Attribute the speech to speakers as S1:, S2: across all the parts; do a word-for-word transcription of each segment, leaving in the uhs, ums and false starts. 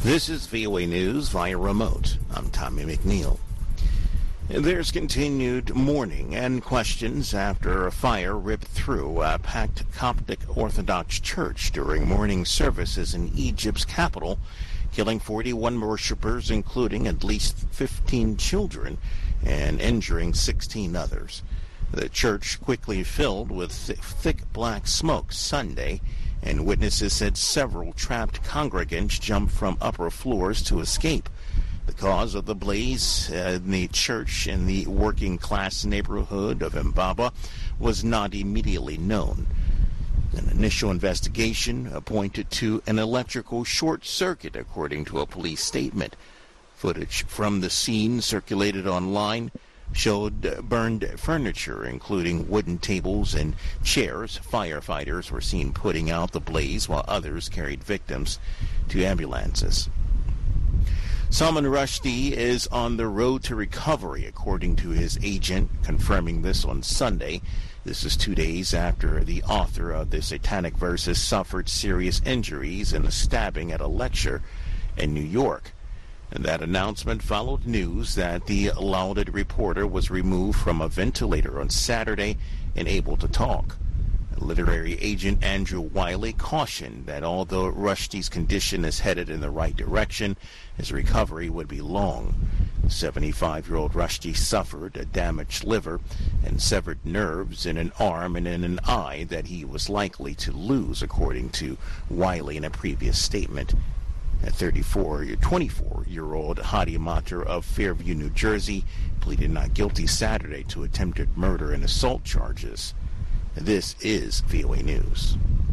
S1: This is V O A News via remote. I'm Tommy McNeil. There's continued mourning and questions after a fire ripped through a packed Coptic Orthodox church during morning services in Egypt's capital, killing forty-one worshippers, including at least fifteen children, and injuring sixteen others. The church quickly filled with th- thick black smoke Sunday, and witnesses said several trapped congregants jumped from upper floors to escape. The cause of the blaze uh, in the church in the working-class neighborhood of Mbaba was not immediately known. An initial investigation pointed to an electrical short circuit, according to a police statement. Footage from the scene circulated online showed burned furniture, including wooden tables and chairs. Firefighters were seen putting out the blaze, while others carried victims to ambulances. Salman Rushdie is on the road to recovery, according to his agent, confirming this on Sunday. This is two days after the author of the Satanic Verses suffered serious injuries in a stabbing at a lecture in New York. And that announcement followed news that the lauded reporter was removed from a ventilator on Saturday and able to talk. Literary agent Andrew Wiley cautioned that although Rushdie's condition is headed in the right direction, his recovery would be long. seventy-five-year-old Rushdie suffered a damaged liver and severed nerves in an arm and in an eye that he was likely to lose, according to Wiley in a previous statement. A thirty-four, twenty-four-year-old Hadi Matar of Fairview, New Jersey, pleaded not guilty Saturday to attempted murder and assault charges. This is V O A News.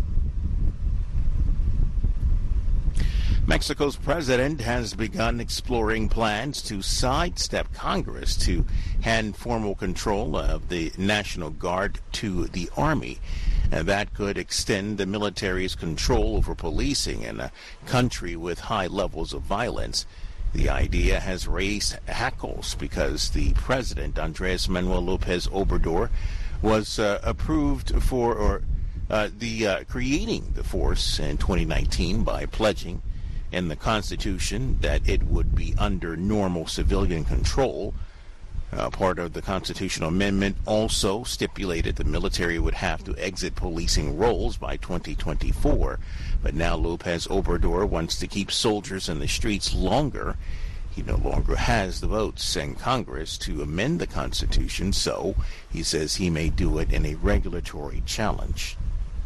S1: Mexico's president has begun exploring plans to sidestep Congress to hand formal control of the National Guard to the Army. And that could extend the military's control over policing in a country with high levels of violence. The idea has raised hackles because the president, Andres Manuel Lopez Obrador, was uh, approved for or uh, the uh, creating the force in twenty nineteen by pledging in the Constitution that it would be under normal civilian control. Uh, part of the constitutional amendment also stipulated the military would have to exit policing roles by twenty twenty-four. But now Lopez Obrador wants to keep soldiers in the streets longer. He no longer has the votes in Congress to amend the Constitution, so he says he may do it in a regulatory challenge.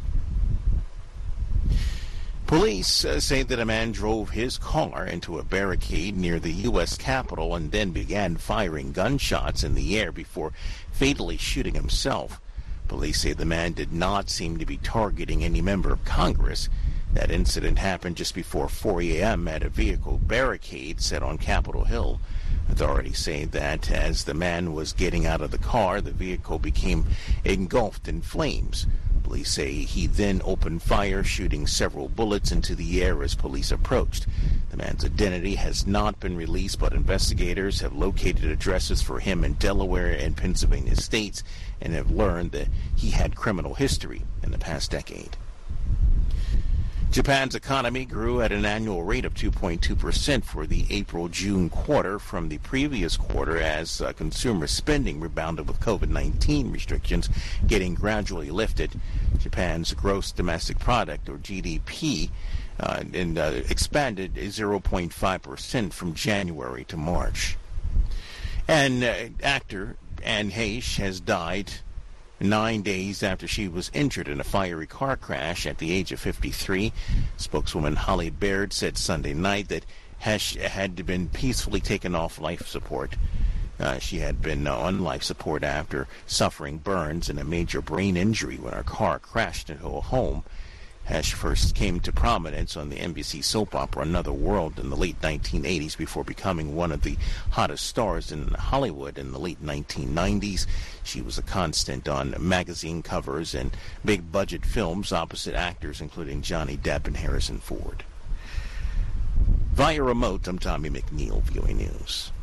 S1: Police uh, say that a man drove his car into a barricade near the U S Capitol and then began firing gunshots in the air before fatally shooting himself. Police say the man did not seem to be targeting any member of Congress. That incident happened just before four a.m. at a vehicle barricade set on Capitol Hill. Authorities say that as the man was getting out of the car, the vehicle became engulfed in flames. Police say he then opened fire, shooting several bullets into the air as police approached. The man's identity has not been released, but investigators have located addresses for him in Delaware and Pennsylvania states and have learned that he had criminal history in the past decade. Japan's economy grew at an annual rate of two point two percent for the April-June quarter from the previous quarter as uh, consumer spending rebounded with COVID nineteen restrictions getting gradually lifted. Japan's gross domestic product, or G D P, uh, and, uh, expanded zero point five percent from January to March. And uh, actor Anne Heche has died nine days after she was injured in a fiery car crash at the age of fifty-three. Spokeswoman Holly Baird said Sunday night that Heche had been peacefully taken off life support. Uh, she had been on life support after suffering burns and a major brain injury when her car crashed into a home. Heche first came to prominence on the N B C soap opera Another World in the late nineteen eighties before becoming one of the hottest stars in Hollywood in the late nineteen nineties. She was a constant on magazine covers and big-budget films opposite actors including Johnny Depp and Harrison Ford. Via remote, I'm Tommy McNeil, V O A News.